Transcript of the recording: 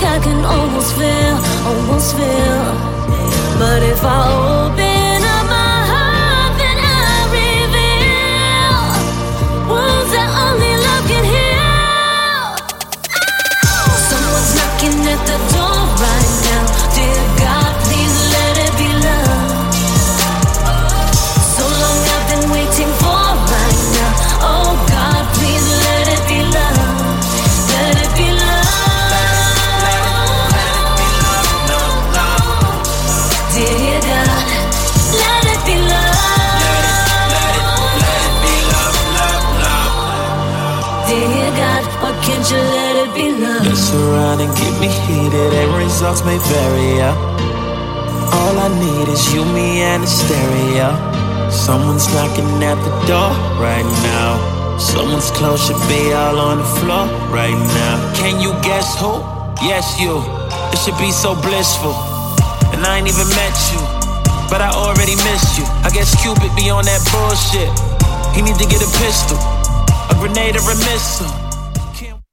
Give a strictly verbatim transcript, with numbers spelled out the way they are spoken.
I can almost feel, almost feel. But if I open up my heart, then I reveal wounds that only love can heal. Someone's knocking at the door right now. Dear God, please let it be love. So long I've been waiting for right now. Oh God, please let it be love. Let it be love. Dear God, let it be love. Let it, let it be love, love, love. Dear God, why can't you let it be love? Mess around and get me heated, and results may vary, yeah. All I need is you, me, and a stereo. Someone's knocking at the door right now. Someone's clothes should be all on the floor right now. Can you guess who? Yes, you. It should be so blissful. And I ain't even met you, but I already miss you. I guess Cupid be on that bullshit. He need to get a pistol, a grenade or a missile.